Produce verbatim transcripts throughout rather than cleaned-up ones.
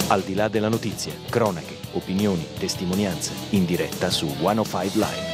Al di là della notizia, cronache, opinioni, testimonianze, in diretta su centocinque Live.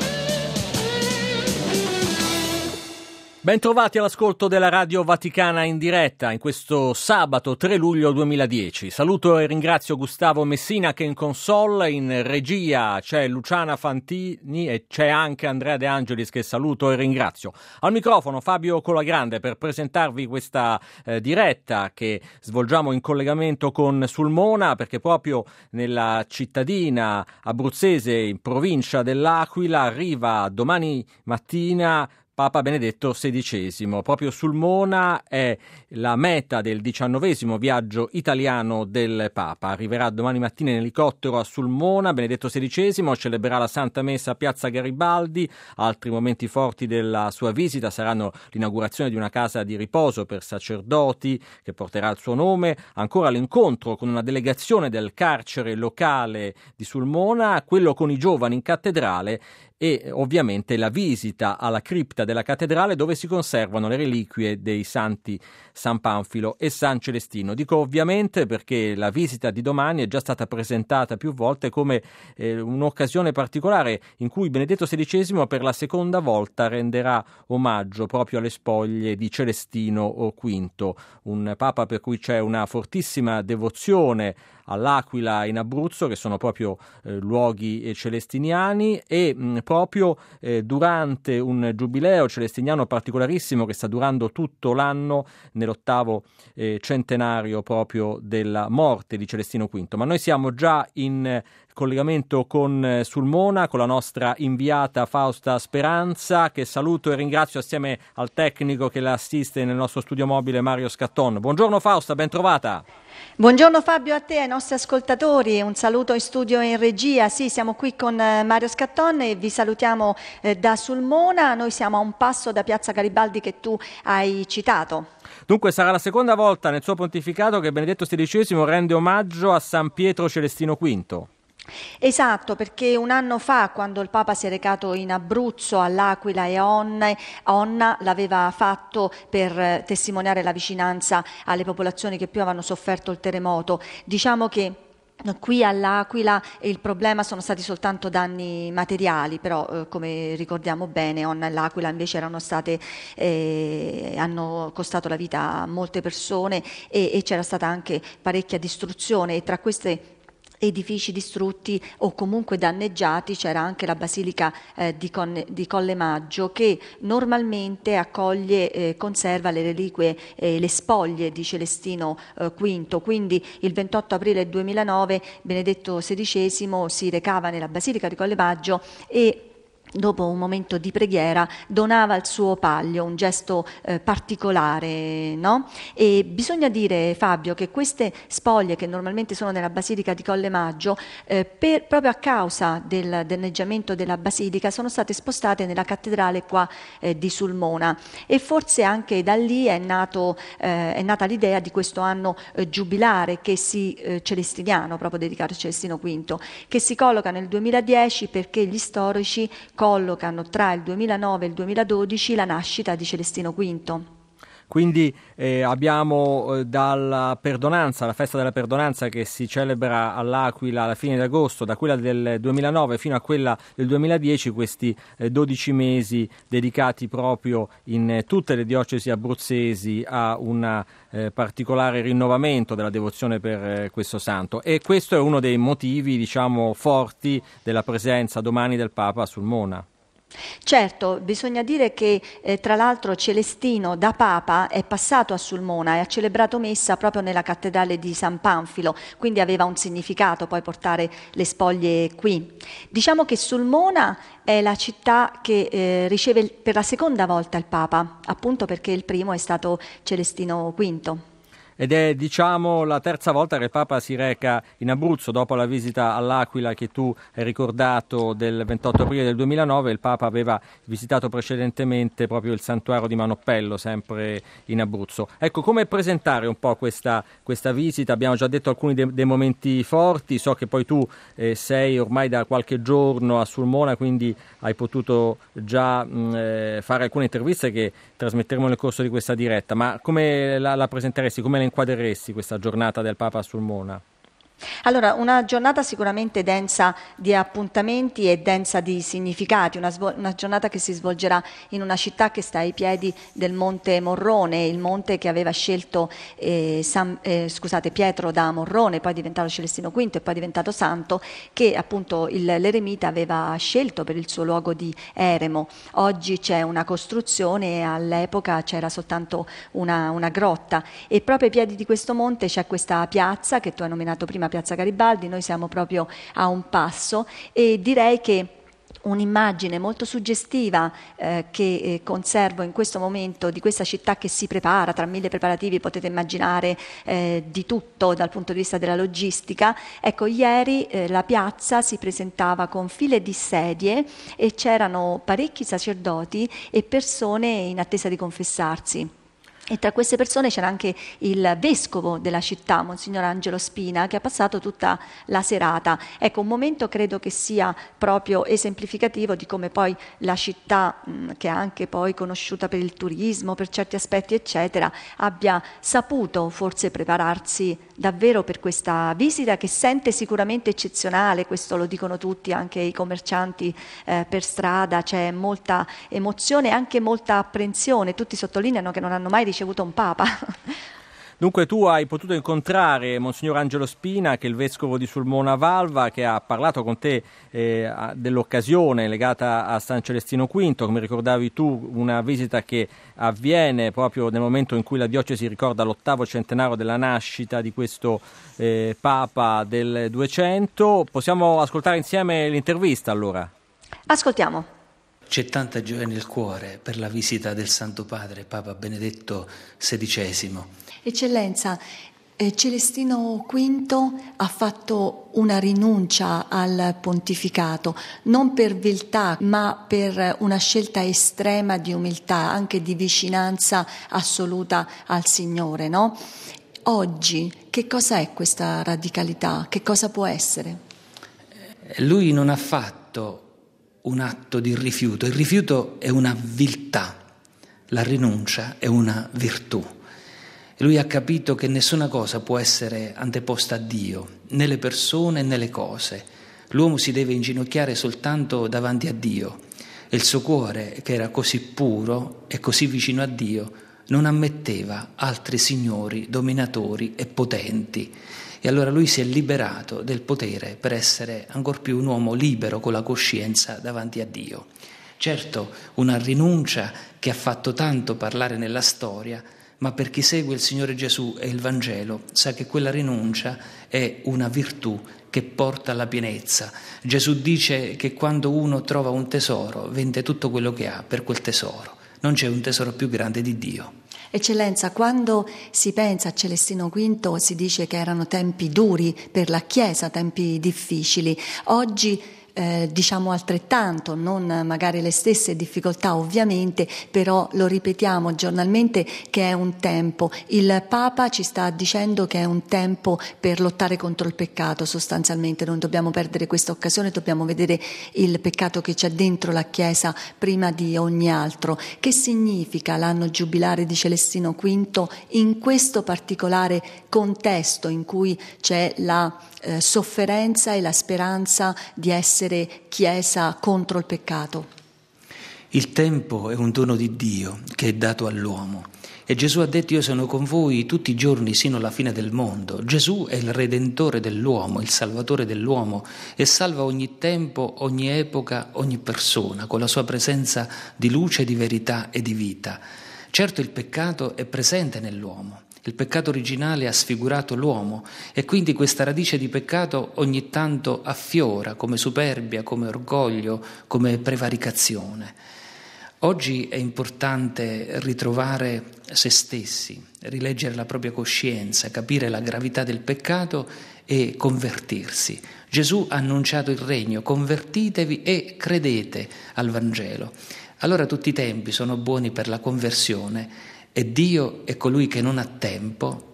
Bentrovati all'ascolto della Radio Vaticana in diretta in questo sabato tre luglio duemiladieci. Saluto e ringrazio Gustavo Messina che in console, in regia c'è Luciana Fantini e c'è anche Andrea De Angelis che saluto e ringrazio. Al microfono Fabio Colagrande per presentarvi questa eh, diretta che svolgiamo in collegamento con Sulmona, perché proprio nella cittadina abruzzese in provincia dell'Aquila arriva domani mattina Papa Benedetto sedicesimo. Proprio Sulmona è la meta del diciannovesimo viaggio italiano del Papa. Arriverà domani mattina in elicottero a Sulmona. Benedetto sedicesimo celebrerà la Santa Messa a Piazza Garibaldi. Altri momenti forti della sua visita saranno l'inaugurazione di una casa di riposo per sacerdoti che porterà il suo nome, ancora l'incontro con una delegazione del carcere locale di Sulmona, quello con i giovani in cattedrale e ovviamente la visita alla cripta della cattedrale dove si conservano le reliquie dei santi San Panfilo e San Celestino. Dico ovviamente perché la visita di domani è già stata presentata più volte come eh, un'occasione particolare in cui Benedetto sedicesimo per la seconda volta renderà omaggio proprio alle spoglie di Celestino quinto, un papa per cui c'è una fortissima devozione all'Aquila in Abruzzo, che sono proprio eh, luoghi celestiniani, e mh, proprio eh, durante un giubileo celestiniano particolarissimo che sta durando tutto l'anno nell'ottavo eh, centenario proprio della morte di Celestino quinto. Ma noi siamo già in eh, collegamento con eh, Sulmona, con la nostra inviata Fausta Speranza, che saluto e ringrazio assieme al tecnico che la assiste nel nostro studio mobile Mario Scatton. Buongiorno Fausta, ben trovata. Buongiorno Fabio, a te e ai nostri ascoltatori, un saluto in studio e in regia. Sì, siamo qui con Mario Scatton e vi salutiamo eh, da Sulmona. Noi siamo a un passo da Piazza Garibaldi che tu hai citato. Dunque sarà la seconda volta nel suo pontificato che Benedetto sedicesimo rende omaggio a San Pietro Celestino quinto. Esatto, perché un anno fa, quando il Papa si è recato in Abruzzo, all'Aquila e a Onna, Onna l'aveva fatto per testimoniare la vicinanza alle popolazioni che più avevano sofferto il terremoto. Diciamo che qui all'Aquila il problema sono stati soltanto danni materiali, però eh, come ricordiamo bene Onna e l'Aquila invece erano state, eh, hanno costato la vita a molte persone e, e c'era stata anche parecchia distruzione, e tra queste edifici distrutti o comunque danneggiati c'era anche la Basilica eh, di, Con- di Colle Maggio, che normalmente accoglie, eh, conserva le reliquie, eh, le spoglie di Celestino eh, quinto. Quindi il ventotto aprile duemilanove Benedetto sedicesimo si recava nella Basilica di Colle Maggio e dopo un momento di preghiera donava il suo palio, un gesto eh, particolare, no? E bisogna dire, Fabio, che queste spoglie che normalmente sono nella Basilica di Colle Maggio, eh, per, proprio a causa del danneggiamento della Basilica, sono state spostate nella cattedrale qua eh, di Sulmona, e forse anche da lì è, nato, eh, è nata l'idea di questo anno eh, giubilare che si, eh, celestiniano, proprio dedicato a Celestino quinto, che si colloca nel duemiladieci perché gli storici collocano tra il duemilanove e il duemiladodici la nascita di Celestino quinto. Quindi eh, abbiamo eh, dalla perdonanza, la festa della perdonanza che si celebra all'Aquila alla fine di agosto, da quella del duemilanove fino a quella del duemiladieci, questi eh, dodici mesi dedicati proprio in eh, tutte le diocesi abruzzesi a un eh, particolare rinnovamento della devozione per eh, questo santo. E questo è uno dei motivi, diciamo, forti della presenza domani del Papa a Sulmona. Certo, bisogna dire che eh, tra l'altro Celestino da Papa è passato a Sulmona e ha celebrato messa proprio nella cattedrale di San Panfilo, quindi aveva un significato poi portare le spoglie qui. Diciamo che Sulmona è la città che eh, riceve per la seconda volta il Papa, appunto perché il primo è stato Celestino quinto. Ed è, diciamo, la terza volta che il Papa si reca in Abruzzo dopo la visita all'Aquila che tu hai ricordato del ventotto aprile del duemilanove. Il Papa aveva visitato precedentemente proprio il santuario di Manoppello, sempre in Abruzzo. Ecco, come presentare un po' questa, questa visita? Abbiamo già detto alcuni de- dei momenti forti, so che poi tu eh, sei ormai da qualche giorno a Sulmona, quindi hai potuto già mh, eh, fare alcune interviste che trasmetteremo nel corso di questa diretta, ma come la, la presenteresti, come la inquadreresti questa giornata del Papa a Sulmona? Allora, una giornata sicuramente densa di appuntamenti e densa di significati, una, svol- una giornata che si svolgerà in una città che sta ai piedi del Monte Morrone, il monte che aveva scelto eh, San, eh, scusate, Pietro da Morrone, poi diventato Celestino quinto e poi diventato santo, che appunto il, l'eremita aveva scelto per il suo luogo di eremo. Oggi c'è una costruzione e all'epoca c'era soltanto una, una grotta, e proprio ai piedi di questo monte c'è questa piazza che tu hai nominato prima, Piazza Garibaldi. Noi siamo proprio a un passo, e direi che un'immagine molto suggestiva eh, che eh, conservo in questo momento di questa città che si prepara, tra mille preparativi potete immaginare eh, di tutto dal punto di vista della logistica. Ecco, ieri eh, la piazza si presentava con file di sedie e c'erano parecchi sacerdoti e persone in attesa di confessarsi. E tra queste persone c'era anche il vescovo della città, Monsignor Angelo Spina, che ha passato tutta la serata. Ecco, un momento credo che sia proprio esemplificativo di come poi la città, mh, che è anche poi conosciuta per il turismo, per certi aspetti eccetera, abbia saputo forse prepararsi davvero per questa visita, che sente sicuramente eccezionale. Questo lo dicono tutti, anche i commercianti eh, per strada. C'è molta emozione e anche molta apprensione. Tutti sottolineano che non hanno mai ricevuto un Papa. Dunque tu hai potuto incontrare Monsignor Angelo Spina, che è il vescovo di Sulmona Valva, che ha parlato con te eh, dell'occasione legata a San Celestino quinto, come ricordavi tu, una visita che avviene proprio nel momento in cui la diocesi ricorda l'ottavo centenario della nascita di questo eh, Papa del duecento. Possiamo ascoltare insieme l'intervista allora? Ascoltiamo. C'è tanta gioia nel cuore per la visita del Santo Padre, Papa Benedetto sedicesimo. Eccellenza, eh, Celestino quinto ha fatto una rinuncia al pontificato, non per viltà, ma per una scelta estrema di umiltà, anche di vicinanza assoluta al Signore, no? Oggi, che cosa è questa radicalità? Che cosa può essere? Lui non ha fatto un atto di rifiuto, il rifiuto è una viltà, la rinuncia è una virtù. Lui ha capito che nessuna cosa può essere anteposta a Dio, né le persone né le cose. L'uomo si deve inginocchiare soltanto davanti a Dio, e il suo cuore, che era così puro e così vicino a Dio, non ammetteva altri signori, dominatori e potenti. E allora lui si è liberato del potere per essere ancor più un uomo libero con la coscienza davanti a Dio. Certo, una rinuncia che ha fatto tanto parlare nella storia, ma per chi segue il Signore Gesù e il Vangelo sa che quella rinuncia è una virtù che porta alla pienezza. Gesù dice che quando uno trova un tesoro, vende tutto quello che ha per quel tesoro. Non c'è un tesoro più grande di Dio. Eccellenza, quando si pensa a Celestino quinto si dice che erano tempi duri per la Chiesa, tempi difficili. Oggi eh, diciamo altrettanto, non magari le stesse difficoltà ovviamente, però lo ripetiamo giornalmente che è un tempo. Il Papa ci sta dicendo che è un tempo per lottare contro il peccato, sostanzialmente non dobbiamo perdere questa occasione, dobbiamo vedere il peccato che c'è dentro la Chiesa prima di ogni altro. Che significa l'anno giubilare di Celestino quinto in questo particolare contesto in cui c'è la eh, sofferenza e la speranza di essere Chiesa contro il peccato? Il tempo è un dono di Dio che è dato all'uomo. E Gesù ha detto: io sono con voi tutti i giorni sino alla fine del mondo. Gesù è il Redentore dell'uomo, il Salvatore dell'uomo, e salva ogni tempo, ogni epoca, ogni persona, con la sua presenza di luce, di verità e di vita. Certo, il peccato è presente nell'uomo. Il peccato originale ha sfigurato l'uomo e quindi questa radice di peccato ogni tanto affiora come superbia, come orgoglio, come prevaricazione. Oggi è importante ritrovare se stessi, rileggere la propria coscienza, capire la gravità del peccato e convertirsi. Gesù ha annunciato il regno: convertitevi e credete al Vangelo. Allora tutti i tempi sono buoni per la conversione e Dio è colui che non ha tempo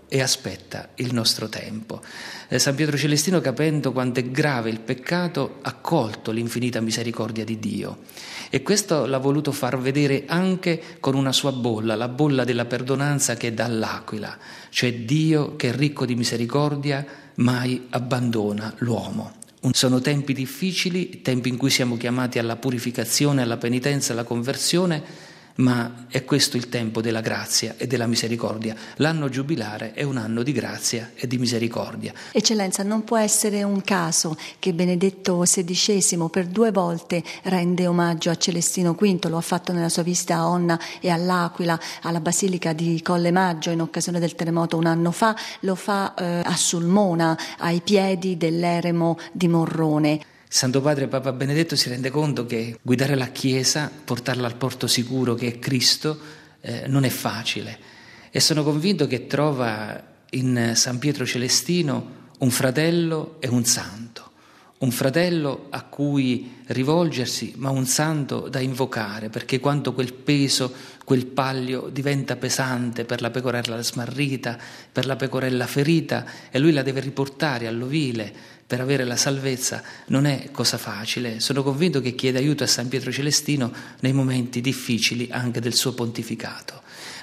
e aspetta il nostro tempo. Eh, San Pietro Celestino, capendo quanto è grave il peccato, ha colto l'infinita misericordia di Dio, e questo l'ha voluto far vedere anche con una sua bolla, la bolla della perdonanza che è dall'aquila, cioè Dio che è ricco di misericordia mai abbandona l'uomo. Sono tempi difficili, tempi in cui siamo chiamati alla purificazione, alla penitenza, alla conversione, ma è questo il tempo della grazia e della misericordia. L'anno giubilare è un anno di grazia e di misericordia. Eccellenza, non può essere un caso che Benedetto sedicesimo per due volte rende omaggio a Celestino quinto, lo ha fatto nella sua visita a Onna e all'Aquila, alla Basilica di Colle Maggio in occasione del terremoto un anno fa, lo fa eh, a Sulmona, ai piedi dell'eremo di Morrone. Santo Padre Papa Benedetto si rende conto che guidare la Chiesa, portarla al porto sicuro che è Cristo, eh, non è facile, e sono convinto che trova in San Pietro Celestino un fratello e un santo, un fratello a cui rivolgersi, ma un santo da invocare, perché quando quel peso, quel palio diventa pesante per la pecorella smarrita, per la pecorella ferita, e lui la deve riportare all'ovile per avere la salvezza, non è cosa facile. Sono convinto che chiede aiuto a San Pietro Celestino nei momenti difficili anche del suo pontificato.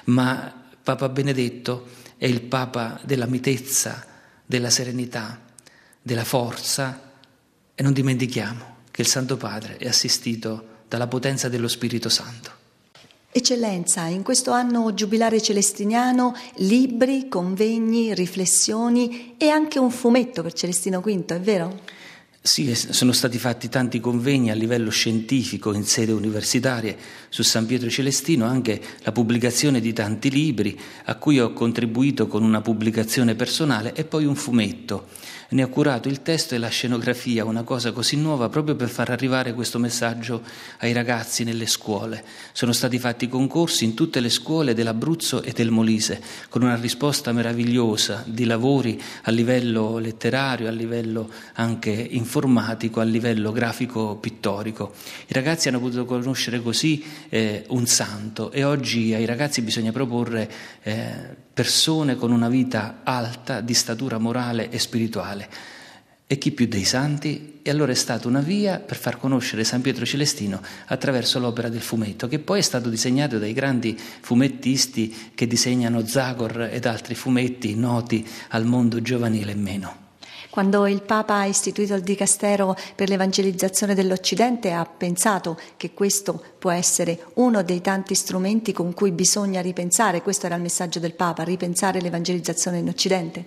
Ma Papa Benedetto è il Papa della mitezza, della serenità, della forza, e non dimentichiamo che il Santo Padre è assistito dalla potenza dello Spirito Santo. Eccellenza, in questo anno giubilare celestiniano, libri, convegni, riflessioni e anche un fumetto per Celestino quinto, è vero? Sì, sono stati fatti tanti convegni a livello scientifico in sede universitaria su San Pietro Celestino, anche la pubblicazione di tanti libri a cui ho contribuito con una pubblicazione personale e poi un fumetto. Ne ho curato il testo e la scenografia, una cosa così nuova proprio per far arrivare questo messaggio ai ragazzi nelle scuole. Sono stati fatti concorsi in tutte le scuole dell'Abruzzo e del Molise, con una risposta meravigliosa di lavori a livello letterario, a livello anche informatico, a livello grafico-pittorico. I ragazzi hanno potuto conoscere così eh, un santo, e oggi ai ragazzi bisogna proporre eh, persone con una vita alta di statura morale e spirituale. E chi più dei santi? E allora è stata una via per far conoscere San Pietro Celestino attraverso l'opera del fumetto, che poi è stato disegnato dai grandi fumettisti che disegnano Zagor ed altri fumetti noti al mondo giovanile e meno. Quando il Papa ha istituito il Dicastero per l'evangelizzazione dell'Occidente, ha pensato che questo può essere uno dei tanti strumenti con cui bisogna ripensare, questo era il messaggio del Papa, ripensare l'evangelizzazione in Occidente?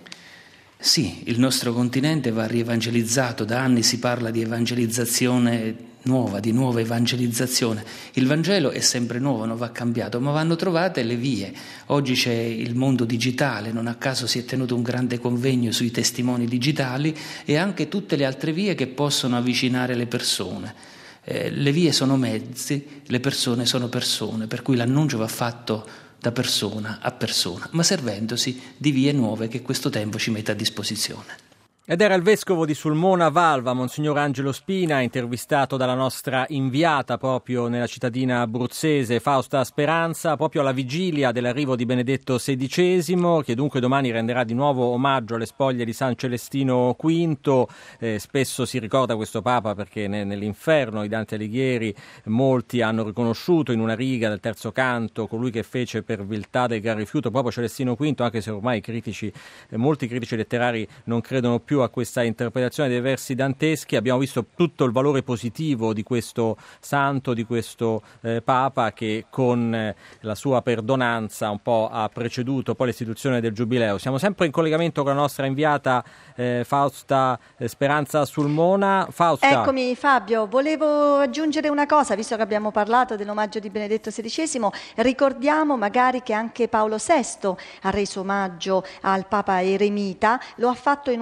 Sì, il nostro continente va rievangelizzato, da anni si parla di evangelizzazione nuova, di nuova evangelizzazione. Il Vangelo è sempre nuovo, non va cambiato, ma vanno trovate le vie. Oggi c'è il mondo digitale, non a caso si è tenuto un grande convegno sui testimoni digitali, e anche tutte le altre vie che possono avvicinare le persone. Eh, le vie sono mezzi, le persone sono persone, per cui l'annuncio va fatto da persona a persona, ma servendosi di vie nuove che questo tempo ci mette a disposizione. Ed era il vescovo di Sulmona Valva, Monsignor Angelo Spina, intervistato dalla nostra inviata proprio nella cittadina abruzzese Fausta Speranza, proprio alla vigilia dell'arrivo di Benedetto sedicesimo, che dunque domani renderà di nuovo omaggio alle spoglie di San Celestino quinto. Eh, spesso si ricorda questo Papa perché ne, nell'inferno di Dante Alighieri molti hanno riconosciuto in una riga del terzo canto colui che fece per viltà del gran rifiuto proprio Celestino quinto, anche se ormai i critici, eh, molti critici letterari non credono più a questa interpretazione dei versi danteschi. Abbiamo visto tutto il valore positivo di questo santo, di questo eh, Papa, che con eh, la sua perdonanza un po' ha preceduto poi l'istituzione del Giubileo. Siamo sempre in collegamento con la nostra inviata eh, Fausta eh, Speranza Sulmona. Fausta. Eccomi Fabio, volevo aggiungere una cosa, visto che abbiamo parlato dell'omaggio di Benedetto sedicesimo, ricordiamo magari che anche Paolo sesto ha reso omaggio al Papa Eremita, lo ha fatto in un altro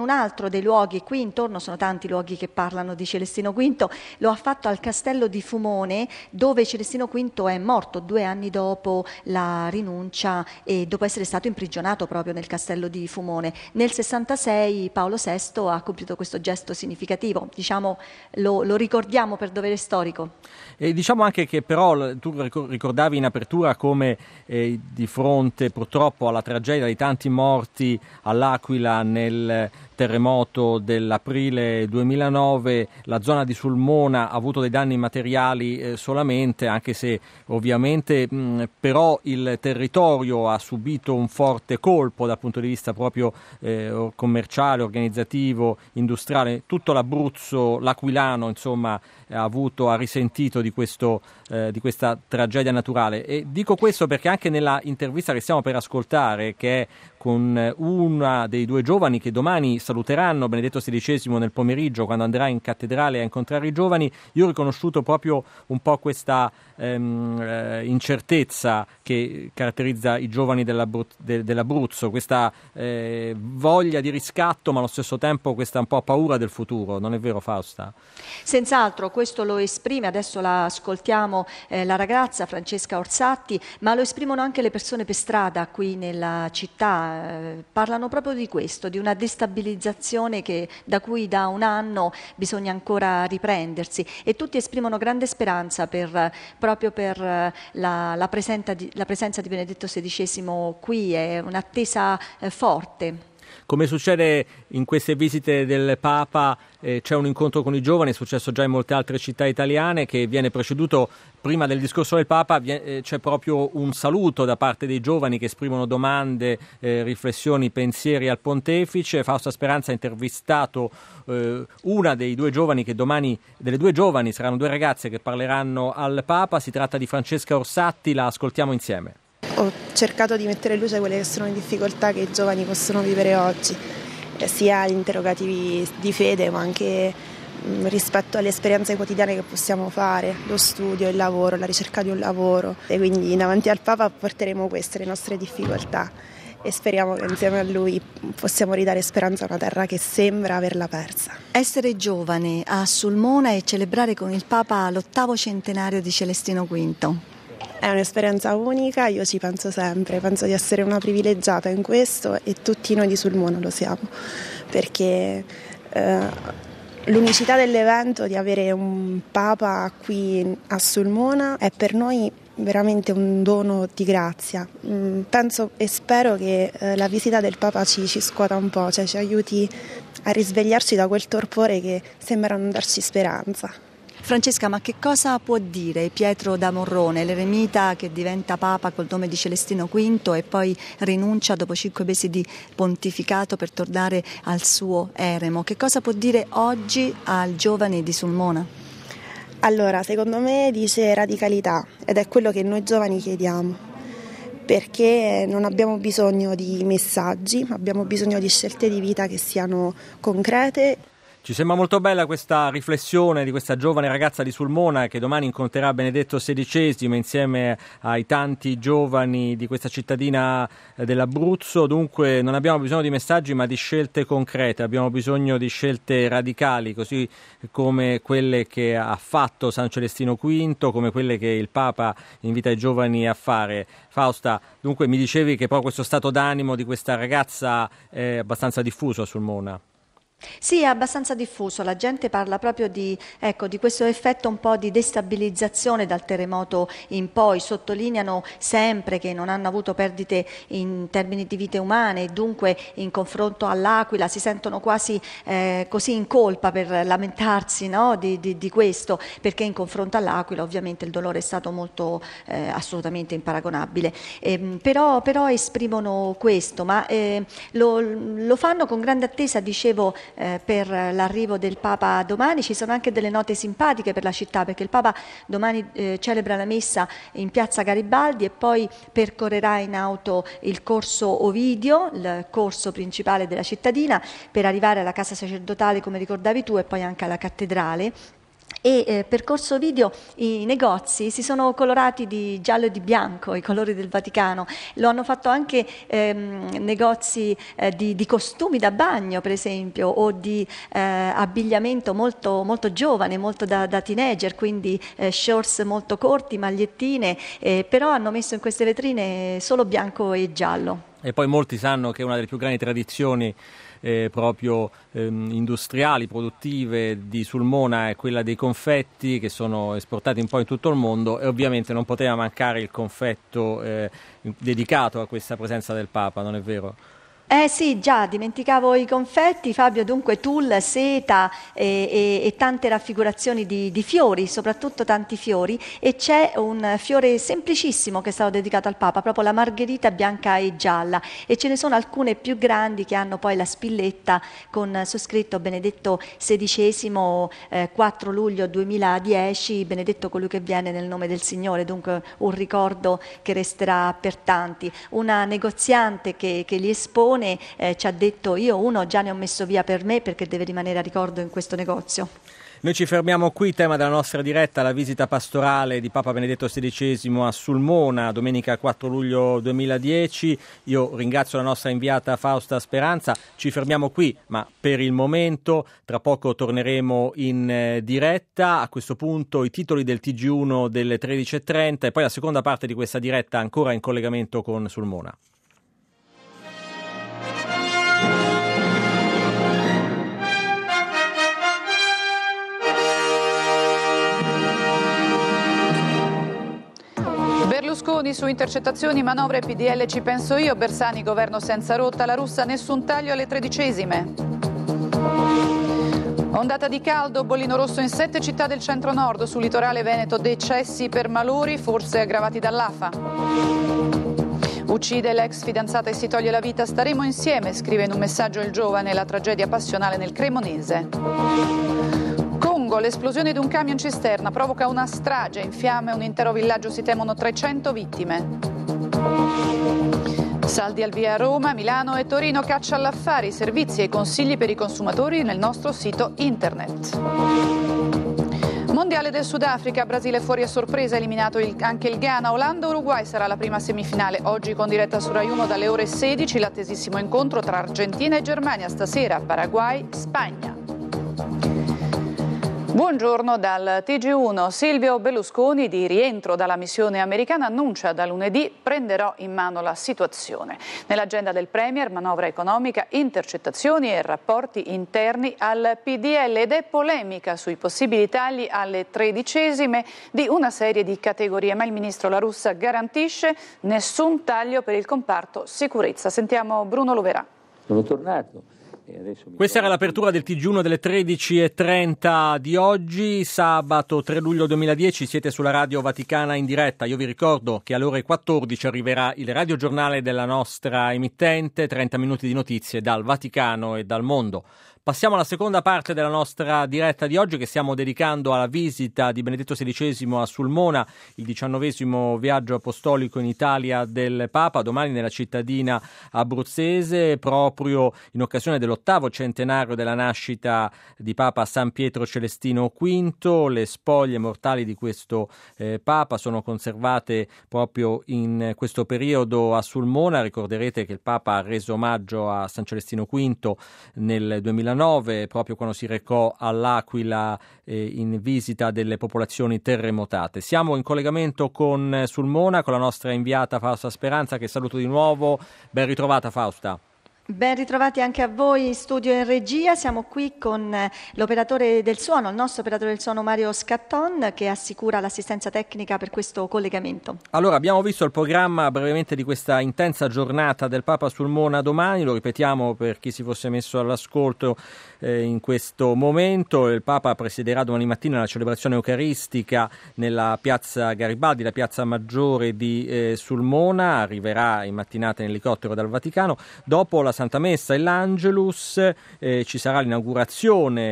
altro dei luoghi, qui intorno sono tanti luoghi che parlano di Celestino quinto, lo ha fatto al castello di Fumone, dove Celestino quinto è morto due anni dopo la rinuncia e dopo essere stato imprigionato proprio nel castello di Fumone. Nel sessantasei Paolo sesto ha compiuto questo gesto significativo, diciamo lo, lo ricordiamo per dovere storico. E diciamo anche che però tu ricordavi in apertura come eh, di fronte purtroppo alla tragedia di tanti morti all'Aquila nel terremoto dell'aprile duemilanove, la zona di Sulmona ha avuto dei danni materiali eh, solamente, anche se ovviamente mh, però il territorio ha subito un forte colpo dal punto di vista proprio eh, commerciale, organizzativo, industriale. Tutto l'Abruzzo, l'aquilano, insomma, ha avuto, ha risentito di questo eh, di questa tragedia naturale. E dico questo perché anche nella intervista che stiamo per ascoltare, che è con una dei due giovani che domani saluteranno Benedetto sedicesimo nel pomeriggio quando andrà in cattedrale a incontrare i giovani, io ho riconosciuto proprio un po' questa ehm, eh, incertezza che caratterizza i giovani dell'Abru- de- dell'Abruzzo, questa eh, voglia di riscatto ma allo stesso tempo questa un po' paura del futuro, non è vero Fausta? Senz'altro, questo lo esprime, adesso la ascoltiamo, eh, la ragazza Francesca Orsatti, ma lo esprimono anche le persone per strada qui nella città. Parlano proprio di questo, di una destabilizzazione che, da cui da un anno bisogna ancora riprendersi, e tutti esprimono grande speranza per, proprio per la, la, presenza di, la presenza di Benedetto sedicesimo qui, è un'attesa eh, forte. Come succede in queste visite del Papa, eh, c'è un incontro con i giovani, è successo già in molte altre città italiane, che viene preceduto, prima del discorso del Papa, viene, eh, c'è proprio un saluto da parte dei giovani che esprimono domande, eh, riflessioni, pensieri al Pontefice. Fausta Speranza ha intervistato eh, una dei due giovani che domani, delle due giovani, saranno due ragazze che parleranno al Papa, si tratta di Francesca Orsatti, la ascoltiamo insieme. Ho cercato di mettere in luce quelle che sono le difficoltà che i giovani possono vivere oggi, sia gli interrogativi di fede ma anche rispetto alle esperienze quotidiane che possiamo fare, lo studio, il lavoro, la ricerca di un lavoro, e quindi davanti al Papa porteremo queste, le nostre difficoltà, e speriamo che insieme a lui possiamo ridare speranza a una terra che sembra averla persa. Essere giovane a Sulmona e celebrare con il Papa l'ottavo centenario di Celestino quinto. È un'esperienza unica, io ci penso sempre, penso di essere una privilegiata in questo, e tutti noi di Sulmona lo siamo, perché eh, l'unicità dell'evento di avere un Papa qui a Sulmona è per noi veramente un dono di grazia. Mm, penso e spero che eh, la visita del Papa ci, ci scuota un po', cioè ci aiuti a risvegliarci da quel torpore che sembra non darci speranza. Francesca, ma che cosa può dire Pietro da Morrone, l'eremita che diventa Papa col nome di Celestino quinto e poi rinuncia dopo cinque mesi di pontificato per tornare al suo eremo? Che cosa può dire oggi al giovane di Sulmona? Allora, secondo me dice radicalità, ed è quello che noi giovani chiediamo, perché non abbiamo bisogno di messaggi, ma abbiamo bisogno di scelte di vita che siano concrete. Ci sembra molto bella questa riflessione di questa giovane ragazza di Sulmona che domani incontrerà Benedetto sedicesimo insieme ai tanti giovani di questa cittadina dell'Abruzzo. Dunque non abbiamo bisogno di messaggi ma di scelte concrete, abbiamo bisogno di scelte radicali, così come quelle che ha fatto San Celestino quinto, come quelle che il Papa invita i giovani a fare. Fausta, dunque mi dicevi che poi questo stato d'animo di questa ragazza è abbastanza diffuso a Sulmona. Sì, è abbastanza diffuso, la gente parla proprio di, ecco, di questo effetto un po' di destabilizzazione dal terremoto in poi, sottolineano sempre che non hanno avuto perdite in termini di vite umane e dunque in confronto all'Aquila si sentono quasi eh, così in colpa per lamentarsi, no, di, di, di questo, perché in confronto all'Aquila ovviamente il dolore è stato molto eh, assolutamente imparagonabile, eh, però, però esprimono questo, ma eh, lo, lo fanno con grande attesa, dicevo, Eh, per l'arrivo del Papa domani. Ci sono anche delle note simpatiche per la città, perché il Papa domani eh, celebra la messa in piazza Garibaldi e poi percorrerà in auto il corso Ovidio, il corso principale della cittadina, per arrivare alla casa sacerdotale come ricordavi tu e poi anche alla cattedrale. e eh, percorso video i negozi si sono colorati di giallo e di bianco, i colori del Vaticano. Lo hanno fatto anche ehm, negozi eh, di, di costumi da bagno, per esempio, o di eh, abbigliamento molto, molto giovane, molto da, da teenager, quindi eh, shorts molto corti, magliettine, eh, però hanno messo in queste vetrine solo bianco e giallo. E poi molti sanno che una delle più grandi tradizioni Eh, proprio ehm, industriali, produttive di Sulmona è quella dei confetti, che sono esportati un po' in tutto il mondo, e ovviamente non poteva mancare il confetto eh, dedicato a questa presenza del Papa, non è vero? Eh sì, già, dimenticavo i confetti, Fabio, dunque tulle, seta e, e, e tante raffigurazioni di, di fiori, soprattutto tanti fiori, e c'è un fiore semplicissimo che è stato dedicato al Papa, proprio la margherita bianca e gialla, e ce ne sono alcune più grandi che hanno poi la spilletta con su scritto Benedetto sedicesimo, eh, quattro luglio duemiladieci, benedetto colui che viene nel nome del Signore, dunque un ricordo che resterà per tanti. Una negoziante che, che li espone Eh, ci ha detto: io uno già ne ho messo via per me perché deve rimanere a ricordo in questo negozio. Noi ci fermiamo qui, tema della nostra diretta, la visita pastorale di Papa Benedetto sedicesimo a Sulmona, domenica quattro luglio duemiladieci. Io ringrazio la nostra inviata Fausta Speranza, ci fermiamo qui, ma per il momento tra poco torneremo in eh, diretta. A questo punto i titoli del T G uno delle tredici e trenta e poi la seconda parte di questa diretta ancora in collegamento con Sulmona. Berlusconi su intercettazioni, manovre P D L ci penso io, Bersani governo senza rotta, la Russa nessun taglio alle tredicesime. Ondata di caldo, bollino rosso in sette città del centro-nord, sul litorale veneto decessi per malori, forse aggravati dall'A F A. Uccide l'ex fidanzata e si toglie la vita, staremo insieme, scrive in un messaggio il giovane, la tragedia passionale nel Cremonese. Congo, l'esplosione di un camion cisterna provoca una strage, in fiamme un intero villaggio, si temono trecento vittime. Saldi al via a Roma, Milano e Torino, caccia all'affari, servizi e consigli per i consumatori nel nostro sito internet. Mondiale del Sudafrica, Brasile fuori a sorpresa, eliminato il, anche il Ghana, Olanda-Uruguay sarà la prima semifinale, oggi con diretta su Rai uno dalle ore sedici, l'attesissimo incontro tra Argentina e Germania, stasera Paraguay-Spagna. Buongiorno dal T G uno. Silvio Berlusconi, di rientro dalla missione americana, annuncia da lunedì prenderò in mano la situazione. Nell'agenda del Premier, manovra economica, intercettazioni e rapporti interni al P D L, ed è polemica sui possibili tagli alle tredicesime di una serie di categorie, ma il ministro La Russa garantisce nessun taglio per il comparto sicurezza. Sentiamo Bruno Loverà. Sono tornato. Questa era l'apertura del T G uno delle tredici e trenta di oggi, sabato tre luglio duemiladieci, siete sulla Radio Vaticana in diretta. Io vi ricordo che alle ore quattordici arriverà il radiogiornale della nostra emittente, trenta minuti di notizie dal Vaticano e dal mondo. Passiamo alla seconda parte della nostra diretta di oggi, che stiamo dedicando alla visita di Benedetto sedicesimo a Sulmona, il diciannovesimo viaggio apostolico in Italia del Papa, domani nella cittadina abruzzese, proprio in occasione dell'ottavo centenario della nascita di Papa San Pietro Celestino V. Le spoglie mortali di questo eh, Papa sono conservate proprio in questo periodo a Sulmona. Ricorderete che il Papa ha reso omaggio a San Celestino V nel duemilanove, proprio quando si recò all'Aquila eh, in visita delle popolazioni terremotate. Siamo in collegamento con Sulmona, con la nostra inviata Fausta Speranza, che saluto di nuovo. Ben ritrovata, Fausta. Ben ritrovati anche a voi in studio e in regia. Siamo qui con l'operatore del suono, il nostro operatore del suono Mario Scatton, che assicura l'assistenza tecnica per questo collegamento. Allora, abbiamo visto il programma brevemente di questa intensa giornata del Papa Sulmona domani, lo ripetiamo per chi si fosse messo all'ascolto eh, in questo momento. Il Papa presiederà domani mattina la celebrazione eucaristica nella piazza Garibaldi, la piazza maggiore di eh, Sulmona, arriverà in mattinata in elicottero dal Vaticano. Dopo la Santa Messa e l'Angelus eh, ci sarà l'inaugurazione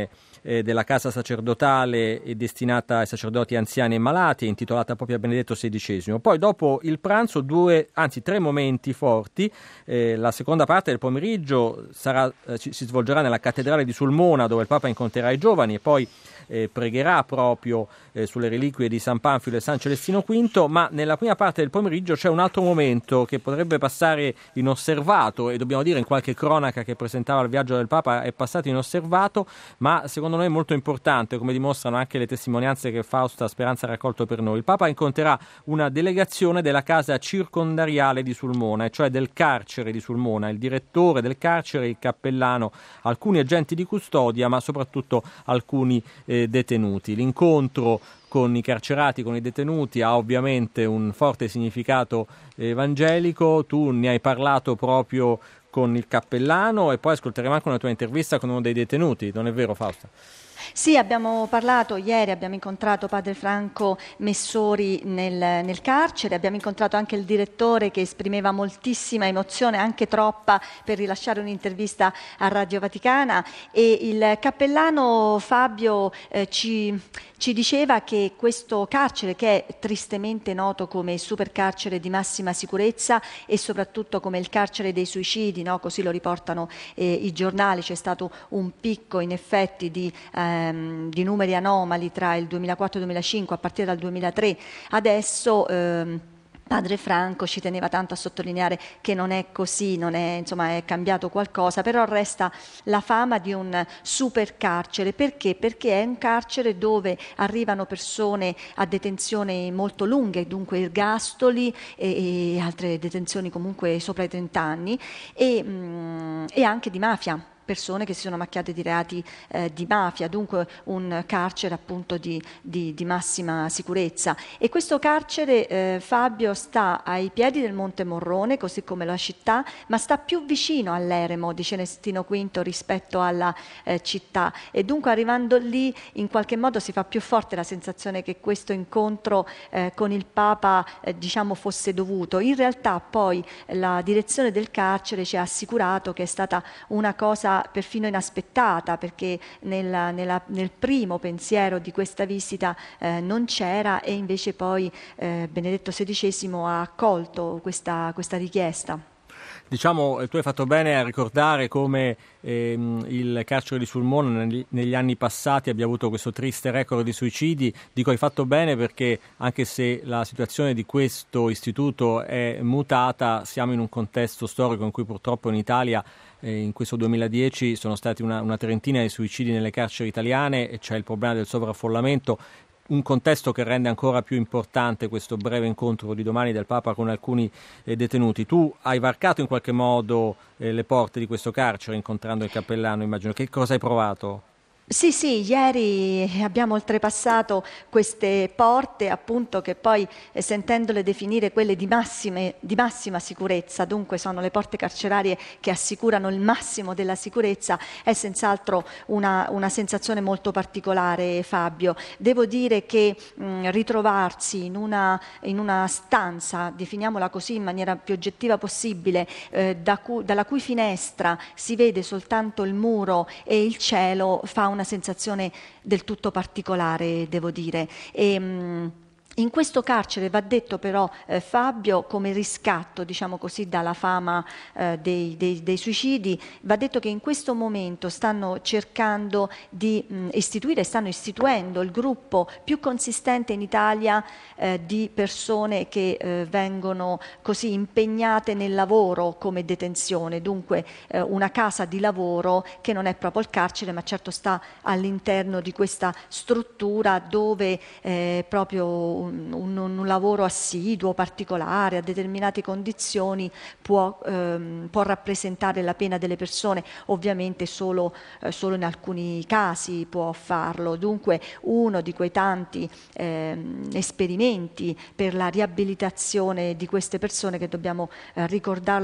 eh, della casa sacerdotale e destinata ai sacerdoti anziani e malati, intitolata proprio a Benedetto sedicesimo. Poi dopo il pranzo due, anzi tre momenti forti. Eh, la seconda parte del pomeriggio sarà, eh, si, si svolgerà nella cattedrale di Sulmona, dove il Papa incontrerà i giovani e poi eh, pregherà proprio eh, sulle reliquie di San Panfilo e San Celestino V, ma nella prima parte del pomeriggio c'è un altro momento che potrebbe passare inosservato, e dobbiamo dire in qualche cronaca che presentava il viaggio del Papa è passato inosservato, ma secondo noi è molto importante, come dimostrano anche le testimonianze che Fausta Speranza ha raccolto per noi. Il Papa incontrerà una delegazione della casa circondariale di Sulmona, e cioè del carcere di Sulmona, il direttore del carcere, il cappellano, alcuni agenti di custodia, ma soprattutto alcuni eh, detenuti. L'incontro con i carcerati, con i detenuti, ha ovviamente un forte significato evangelico. Tu ne hai parlato proprio con il cappellano e poi ascolteremo anche una tua intervista con uno dei detenuti, non è vero, Fausta? Sì, abbiamo parlato ieri, abbiamo incontrato padre Franco Messori nel, nel carcere, abbiamo incontrato anche il direttore che esprimeva moltissima emozione, anche troppa, per rilasciare un'intervista a Radio Vaticana, e il cappellano Fabio eh, ci, ci diceva che questo carcere, che è tristemente noto come supercarcere di massima sicurezza e soprattutto come il carcere dei suicidi, no? Così lo riportano eh, i giornali, c'è stato un picco in effetti di eh, di numeri anomali tra il duemilaquattro e il duemilacinque, a partire dal duemilatré. Adesso ehm, padre Franco ci teneva tanto a sottolineare che non è così, non è, insomma, è cambiato qualcosa, però resta la fama di un super carcere. Perché? Perché è un carcere dove arrivano persone a detenzione molto lunghe, dunque ergastoli e, e altre detenzioni comunque sopra i trenta anni, e, mh, e anche di mafia. Persone che si sono macchiate di reati eh, di mafia, dunque un carcere appunto di, di, di massima sicurezza. E questo carcere, eh, Fabio, sta ai piedi del Monte Morrone, così come la città, ma sta più vicino all'eremo di Celestino V rispetto alla eh, città, e dunque arrivando lì in qualche modo si fa più forte la sensazione che questo incontro eh, con il Papa eh, diciamo fosse dovuto. In realtà poi la direzione del carcere ci ha assicurato che è stata una cosa perfino inaspettata, perché nella, nella, nel primo pensiero di questa visita eh, non c'era, e invece poi eh, Benedetto sedicesimo ha accolto questa, questa richiesta. Diciamo, tu hai fatto bene a ricordare come ehm, il carcere di Sulmona negli, negli anni passati abbia avuto questo triste record di suicidi. Dico hai fatto bene perché anche se la situazione di questo istituto è mutata, siamo in un contesto storico in cui purtroppo in Italia eh, in questo duemiladieci sono stati una, una trentina di suicidi nelle carceri italiane, e c'è il problema del sovraffollamento. Un contesto che rende ancora più importante questo breve incontro di domani del Papa con alcuni eh, detenuti. Tu hai varcato in qualche modo eh, le porte di questo carcere incontrando il cappellano, immagino. Che cosa hai provato? Sì, sì, ieri abbiamo oltrepassato queste porte, appunto, che poi eh, sentendole definire quelle di, massime, di massima sicurezza, dunque sono le porte carcerarie che assicurano il massimo della sicurezza, è senz'altro una, una sensazione molto particolare, Fabio. Devo dire che mh, ritrovarsi in una, in una stanza, definiamola così in maniera più oggettiva possibile, eh, da cu- dalla cui finestra si vede soltanto il muro e il cielo, fa una sensazione del tutto particolare, devo dire. E, mh, in questo carcere va detto però, eh, Fabio, come riscatto, diciamo così, dalla fama eh, dei, dei, dei suicidi, va detto che in questo momento stanno cercando di mh, istituire, stanno istituendo il gruppo più consistente in Italia eh, di persone che eh, vengono così impegnate nel lavoro come detenzione, dunque eh, una casa di lavoro che non è proprio il carcere, ma certo sta all'interno di questa struttura dove eh, proprio Un, un, un lavoro assiduo, particolare, a determinate condizioni può, ehm, può rappresentare la pena delle persone, ovviamente solo, eh, solo in alcuni casi può farlo. Dunque uno di quei tanti ehm, esperimenti per la riabilitazione di queste persone che, dobbiamo eh, ricordarlo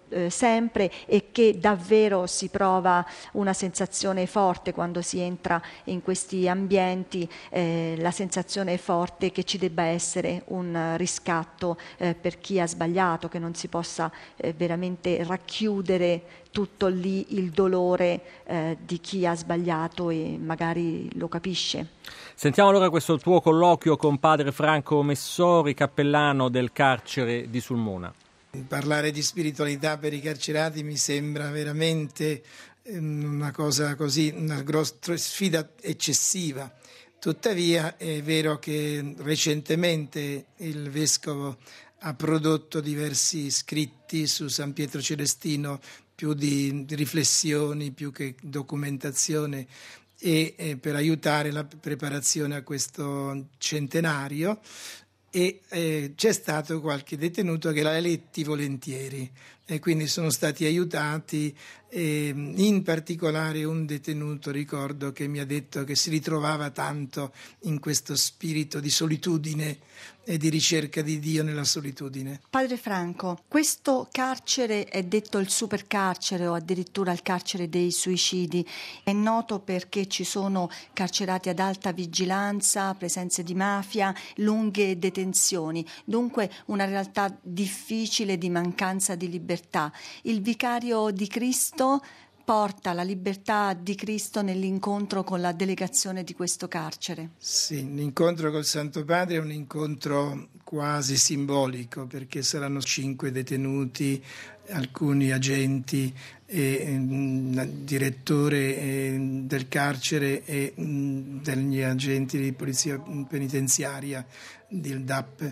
eh, sempre, e che davvero si prova una sensazione forte quando si entra in questi ambienti, eh, la sensazione forte che ci debba essere un riscatto eh, per chi ha sbagliato, che non si possa eh, veramente racchiudere tutto lì il dolore eh, di chi ha sbagliato e magari lo capisce. Sentiamo allora questo tuo colloquio con padre Franco Messori, cappellano del carcere di Sulmona. Parlare di spiritualità per i carcerati mi sembra veramente una cosa così, una grossa sfida eccessiva. Tuttavia è vero che recentemente il vescovo ha prodotto diversi scritti su San Pietro Celestino, più di riflessioni, più che documentazione, e, e per aiutare la preparazione a questo centenario. E eh, c'è stato qualche detenuto che l'ha letti volentieri e quindi sono stati aiutati, eh, in particolare un detenuto, ricordo, che mi ha detto che si ritrovava tanto in questo spirito di solitudine e di ricerca di Dio nella solitudine. Padre Franco, questo carcere è detto il supercarcere o addirittura il carcere dei suicidi. È noto perché ci sono carcerati ad alta vigilanza, presenze di mafia, lunghe detenzioni, dunque una realtà difficile di mancanza di libertà. Il vicario di Cristo porta la libertà di Cristo nell'incontro con la delegazione di questo carcere. Sì, l'incontro col Santo Padre è un incontro quasi simbolico, perché saranno cinque detenuti, alcuni agenti, e, mh, direttore e, del carcere e mh, degli agenti di polizia penitenziaria del D A P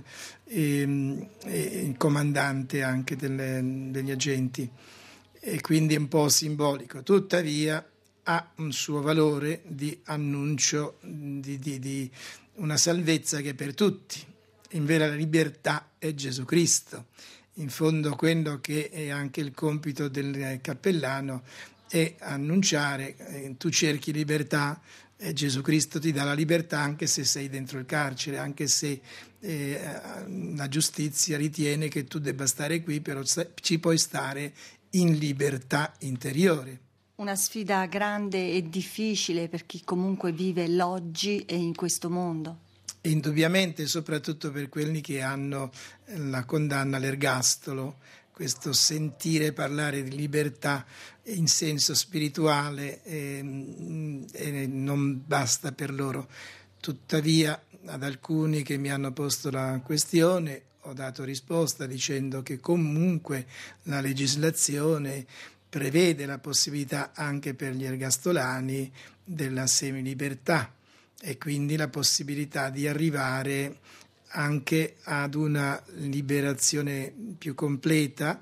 e, e il comandante anche delle, degli agenti. E quindi è un po' simbolico, tuttavia ha un suo valore di annuncio di, di, di una salvezza che è per tutti. In vera la libertà è Gesù Cristo. In fondo quello che è anche il compito del cappellano è annunciare, eh, tu cerchi libertà, eh, Gesù Cristo ti dà la libertà anche se sei dentro il carcere, anche se eh, la giustizia ritiene che tu debba stare qui, però ci puoi stare in libertà interiore. Una sfida grande e difficile per chi comunque vive l'oggi e in questo mondo. Indubbiamente, soprattutto per quelli che hanno la condanna all'ergastolo, questo sentire parlare di libertà in senso spirituale eh, eh, non basta per loro. Tuttavia, ad alcuni che mi hanno posto la questione ho dato risposta dicendo che comunque la legislazione prevede la possibilità anche per gli ergastolani della semilibertà e quindi la possibilità di arrivare anche ad una liberazione più completa,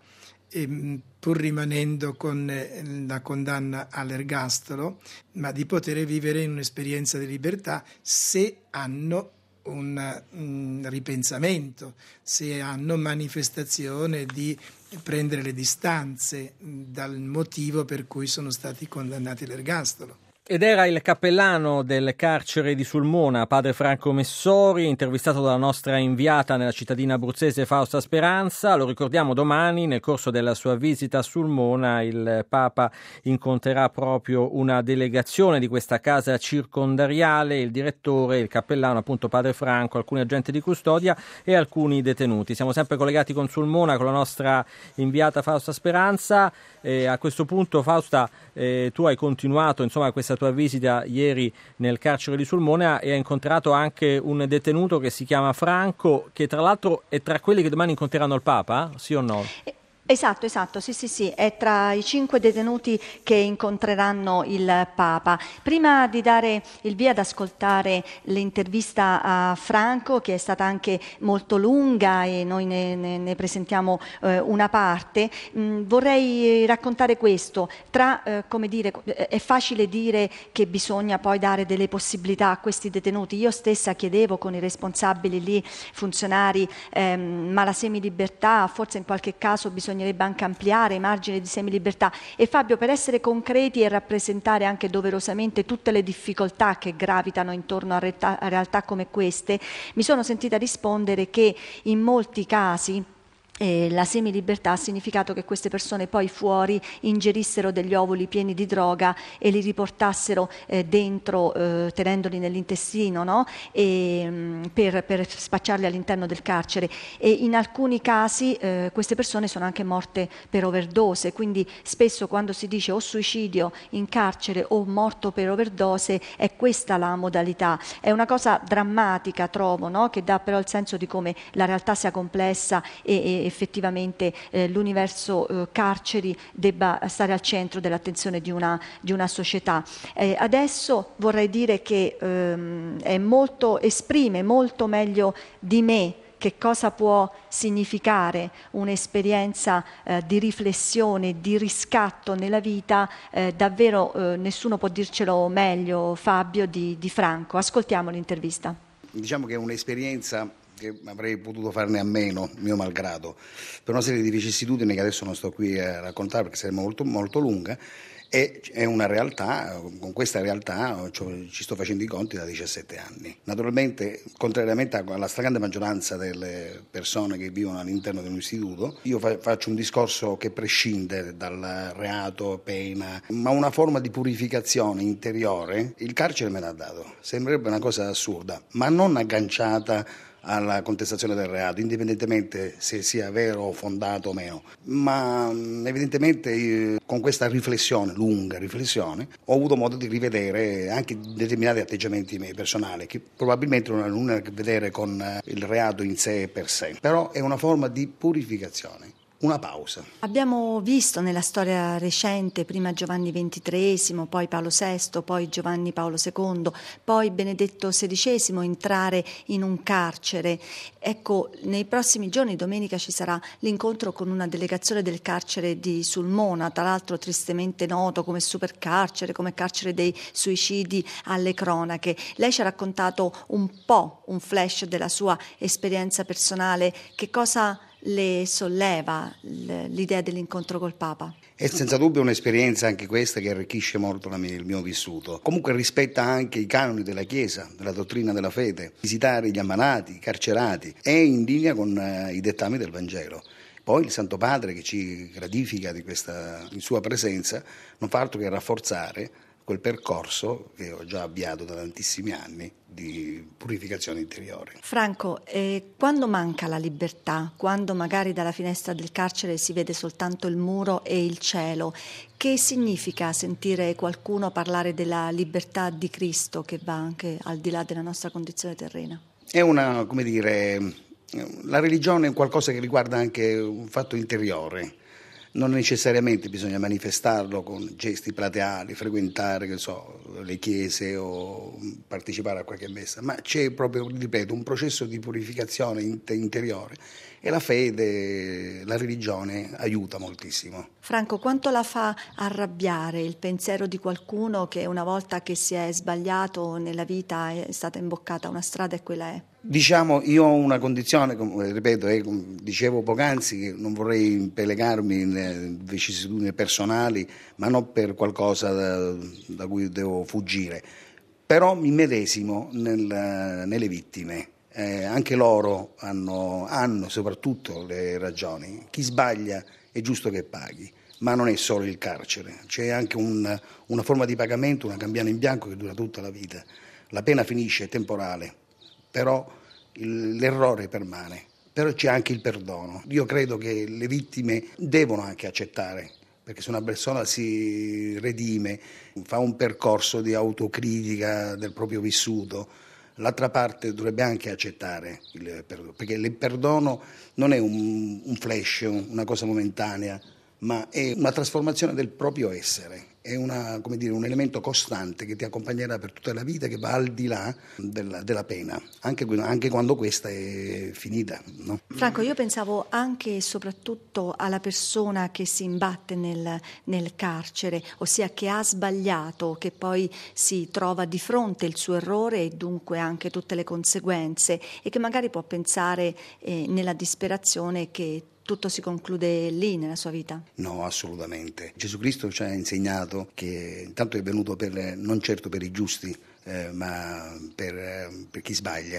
e, pur rimanendo con la condanna all'ergastolo, ma di poter vivere in un'esperienza di libertà se hanno un, un ripensamento, se hanno manifestazione di prendere le distanze dal motivo per cui sono stati condannati all'ergastolo. Ed era il cappellano del carcere di Sulmona, padre Franco Messori, intervistato dalla nostra inviata nella cittadina abruzzese Fausta Speranza. Lo ricordiamo, domani nel corso della sua visita a Sulmona il Papa incontrerà proprio una delegazione di questa casa circondariale, il direttore, il cappellano appunto padre Franco, alcuni agenti di custodia e alcuni detenuti. Siamo sempre collegati con Sulmona con la nostra inviata Fausta Speranza. E a questo punto, Fausta, eh, tu hai continuato insomma questa tua visita ieri nel carcere di Sulmona e hai incontrato anche un detenuto che si chiama Franco, che tra l'altro è tra quelli che domani incontreranno il Papa, sì o no? Esatto, esatto, sì, sì, sì, è tra i cinque detenuti che incontreranno il Papa. Prima di dare il via ad ascoltare l'intervista a Franco, che è stata anche molto lunga e noi ne, ne, ne presentiamo eh, una parte, mh, vorrei raccontare questo. Tra, eh, come dire, è facile dire che bisogna poi dare delle possibilità a questi detenuti. Io stessa chiedevo con i responsabili lì, funzionari, ehm, ma la semilibertà, forse in qualche caso bisogna bisognerebbe anche ampliare i margini di semilibertà. E Fabio, per essere concreti e rappresentare anche doverosamente tutte le difficoltà che gravitano intorno a, realtà, a realtà come queste, mi sono sentita rispondere che in molti casi E la semilibertà ha significato che queste persone poi fuori ingerissero degli ovuli pieni di droga e li riportassero eh, dentro, eh, tenendoli nell'intestino, no? e, mh, per, per spacciarli all'interno del carcere. E in alcuni casi eh, queste persone sono anche morte per overdose, quindi spesso quando si dice o suicidio in carcere o morto per overdose è questa la modalità. È una cosa drammatica, trovo, no? Che dà però il senso di come la realtà sia complessa e, e effettivamente eh, l'universo eh, carceri debba stare al centro dell'attenzione di una, di una società. Eh, adesso vorrei dire che ehm, è molto, esprime molto meglio di me che cosa può significare un'esperienza eh, di riflessione, di riscatto nella vita, eh, davvero eh, nessuno può dircelo meglio, Fabio, di, di Franco. Ascoltiamo l'intervista. Diciamo che è un'esperienza che avrei potuto farne a meno, mio malgrado, per una serie di vicissitudini che adesso non sto qui a raccontare perché sarebbe molto, molto lunga, e è una realtà, con questa realtà cioè, ci sto facendo i conti da diciassette anni. Naturalmente, contrariamente alla stragrande maggioranza delle persone che vivono all'interno di un istituto, io fa, faccio un discorso che prescinde dal reato, pena, ma una forma di purificazione interiore il carcere me l'ha dato. Sembrerebbe una cosa assurda, ma non agganciata alla contestazione del reato, indipendentemente se sia vero o fondato o meno. Ma evidentemente io, con questa riflessione, lunga riflessione, ho avuto modo di rivedere anche determinati atteggiamenti miei personali, che probabilmente non hanno nulla a che vedere con il reato in sé e per sé, però è una forma di purificazione. Una pausa. Abbiamo visto nella storia recente prima Giovanni ventitreesimo, poi Paolo sesto, poi Giovanni Paolo secondo, poi Benedetto sedicesimo entrare in un carcere. Ecco, nei prossimi giorni, domenica, ci sarà l'incontro con una delegazione del carcere di Sulmona, tra l'altro tristemente noto come supercarcere, come carcere dei suicidi alle cronache. Lei ci ha raccontato un po', un flash della sua esperienza personale. Che cosa le solleva l'idea dell'incontro col Papa? È senza dubbio un'esperienza anche questa che arricchisce molto la mia, il mio vissuto. Comunque rispetta anche i canoni della Chiesa, della dottrina della fede. Visitare gli ammalati, i carcerati, è in linea con uh, i dettami del Vangelo. Poi il Santo Padre, che ci gratifica di questa in sua presenza, non fa altro che rafforzare quel percorso che ho già avviato da tantissimi anni di purificazione interiore. Franco, eh, quando manca la libertà, quando magari dalla finestra del carcere si vede soltanto il muro e il cielo, che significa sentire qualcuno parlare della libertà di Cristo che va anche al di là della nostra condizione terrena? È una, come dire, la religione è qualcosa che riguarda anche un fatto interiore. Non necessariamente bisogna manifestarlo con gesti plateali, frequentare, che so, le chiese o partecipare a qualche messa, ma c'è proprio, ripeto, un processo di purificazione interiore e la fede, la religione aiuta moltissimo. Franco, quanto la fa arrabbiare il pensiero di qualcuno che una volta che si è sbagliato nella vita è stata imboccata una strada e quella è? Diciamo, io ho una condizione, come ripeto, eh, come dicevo poc'anzi, che non vorrei impelegarmi in vicissitudini personali, ma non per qualcosa da, da cui devo fuggire. Però mi medesimo nel, nelle vittime. Eh, anche loro hanno, hanno soprattutto le ragioni. Chi sbaglia è giusto che paghi, ma non è solo il carcere. C'è anche un, una forma di pagamento, una cambiale in bianco che dura tutta la vita. La pena finisce, è temporale. Però il, l'errore permane, però c'è anche il perdono. Io credo che le vittime devono anche accettare, perché se una persona si redime, fa un percorso di autocritica del proprio vissuto, l'altra parte dovrebbe anche accettare il perdono, perché il perdono non è un, un flash, una cosa momentanea, ma è una trasformazione del proprio essere. È una, come dire, un elemento costante che ti accompagnerà per tutta la vita, che va al di là della, della pena, anche, anche quando questa è finita, no? Franco, io pensavo anche e soprattutto alla persona che si imbatte nel, nel carcere, ossia che ha sbagliato, che poi si trova di fronte il suo errore e dunque anche tutte le conseguenze, e che magari può pensare eh, nella disperazione che tutto si conclude lì nella sua vita? No, assolutamente. Gesù Cristo ci ha insegnato che intanto è venuto per, non certo per i giusti, eh, ma per, per chi sbaglia.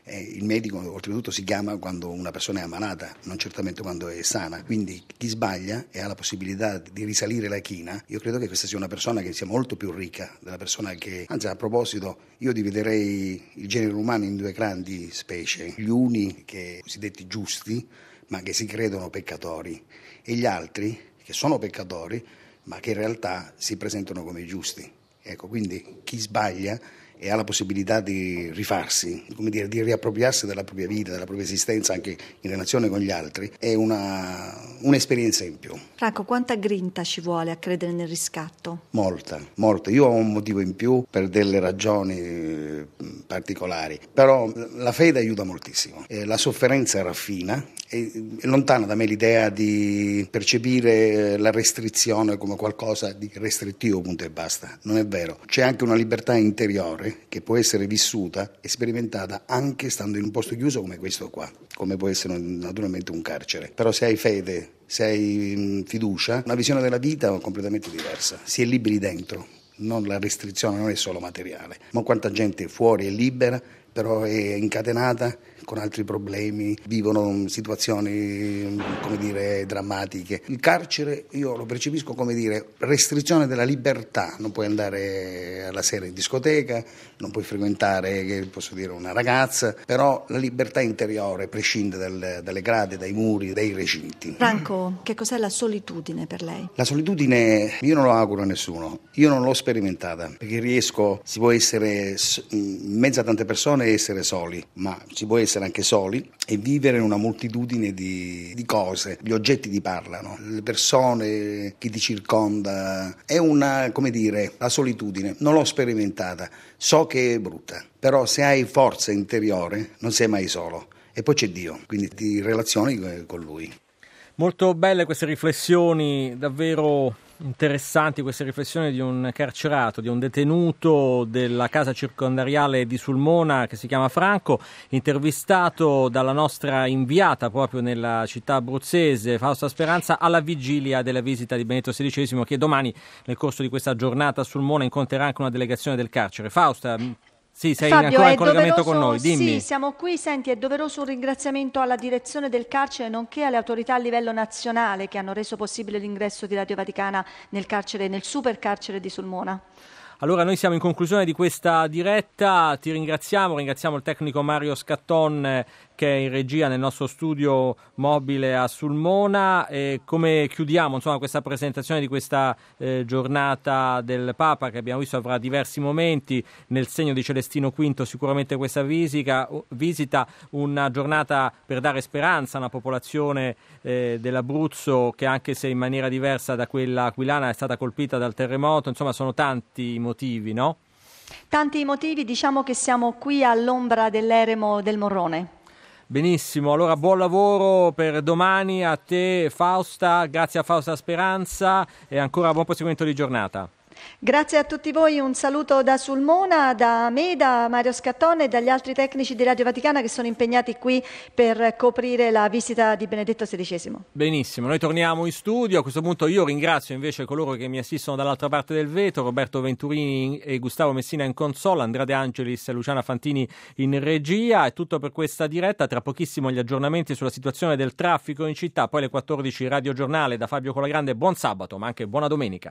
Eh, il medico oltretutto si chiama quando una persona è ammalata, non certamente quando è sana, quindi chi sbaglia e ha la possibilità di risalire la china, io credo che questa sia una persona che sia molto più ricca della persona che, anzi a proposito, io dividerei il genere umano in due grandi specie, gli uni che cosiddetti giusti ma che si credono peccatori e gli altri che sono peccatori ma che in realtà si presentano come giusti. Ecco, quindi chi sbaglia e ha la possibilità di rifarsi, come dire, di riappropriarsi della propria vita, della propria esistenza anche in relazione con gli altri, è una, un'esperienza in più. Franco, quanta grinta ci vuole a credere nel riscatto? Molta, molta. Io ho un motivo in più per delle ragioni particolari, però la fede aiuta moltissimo. La sofferenza raffina, è lontana da me l'idea di percepire la restrizione come qualcosa di restrittivo, punto e basta. Non è vero. C'è anche una libertà interiore che può essere vissuta e sperimentata anche stando in un posto chiuso come questo qua, come può essere naturalmente un carcere. Però se hai fede, se hai fiducia, una visione della vita è completamente diversa. Si è liberi dentro, non la restrizione non è solo materiale. Ma quanta gente fuori è libera, però è incatenata con altri problemi, vivono situazioni, come dire, drammatiche. Il carcere io lo percepisco come dire restrizione della libertà, non puoi andare alla sera in discoteca, non puoi frequentare, che posso dire, una ragazza, però la libertà interiore prescinde dal, dalle grade, dai muri, dai recinti. Franco, che cos'è la solitudine per lei? La solitudine io non lo auguro a nessuno, io non l'ho sperimentata, perché riesco, si può essere in mezzo a tante persone e essere soli, ma si può essere anche soli e vivere in una moltitudine di, di cose. Gli oggetti ti parlano, le persone, chi ti circonda. È una, come dire, la solitudine. Non l'ho sperimentata, so che è brutta, però se hai forza interiore non sei mai solo. E poi c'è Dio, quindi ti relazioni con Lui. Molto belle queste riflessioni, davvero interessanti queste riflessioni di un carcerato, di un detenuto della casa circondariale di Sulmona che si chiama Franco, intervistato dalla nostra inviata proprio nella città abruzzese, Fausta Speranza, alla vigilia della visita di Benedetto sedicesimo, che domani nel corso di questa giornata a Sulmona incontrerà anche una delegazione del carcere. Fausta, sì, sei Fabio, ancora in collegamento doveroso, con noi, dimmi. Sì, siamo qui, senti, è doveroso un ringraziamento alla direzione del carcere nonché alle autorità a livello nazionale che hanno reso possibile l'ingresso di Radio Vaticana nel carcere, nel super carcere di Sulmona. Allora noi siamo in conclusione di questa diretta, ti ringraziamo, ringraziamo il tecnico Mario Scatton che è in regia nel nostro studio mobile a Sulmona. E come chiudiamo insomma questa presentazione di questa eh, giornata del Papa, che abbiamo visto avrà diversi momenti nel segno di Celestino quinto, sicuramente questa visita, visita una giornata per dare speranza a una popolazione eh, dell'Abruzzo che, anche se in maniera diversa da quella aquilana, è stata colpita dal terremoto. Insomma, sono tanti i motivi, no? Tanti motivi, diciamo che siamo qui all'ombra dell'eremo del Morrone. Benissimo, allora buon lavoro per domani a te Fausta, grazie a Fausta Speranza e ancora buon proseguimento di giornata. Grazie a tutti voi, un saluto da Sulmona, da me, da Mario Scattone e dagli altri tecnici di Radio Vaticana che sono impegnati qui per coprire la visita di Benedetto sedicesimo. Benissimo, noi torniamo in studio. A questo punto io ringrazio invece coloro che mi assistono dall'altra parte del vetro, Roberto Venturini e Gustavo Messina in console, Andrea De Angelis e Luciana Fantini in regia. È tutto per questa diretta, tra pochissimo gli aggiornamenti sulla situazione del traffico in città, poi alle quattordici Radio Giornale da Fabio Colagrande. Buon sabato ma anche buona domenica.